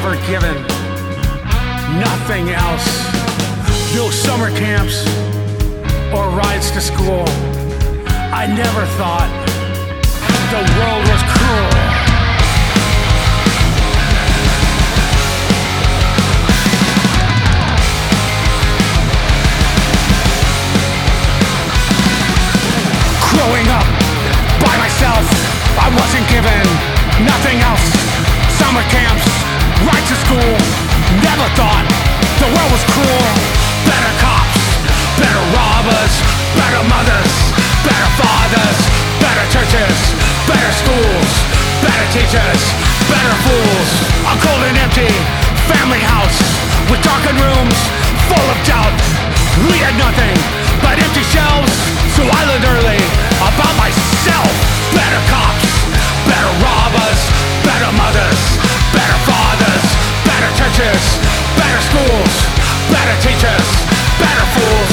never given nothing else. No summer camps or rides to school. I never thought the world was cruel. Growing up by myself, I wasn't given nothing else. Summer camps, rides to school. Never thought the world was cruel. Better cops, better robbers, better mothers, better fathers, better churches, better schools, better teachers, better fools. A cold and empty family house with darkened rooms full of doubt. We had nothing but empty shelves, so I learned early about myself. Better cops, better robbers, better mothers, better fathers, better churches, better schools, better teachers, better fools.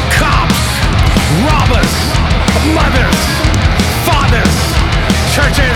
Cops, robbers, mothers, fathers, churches,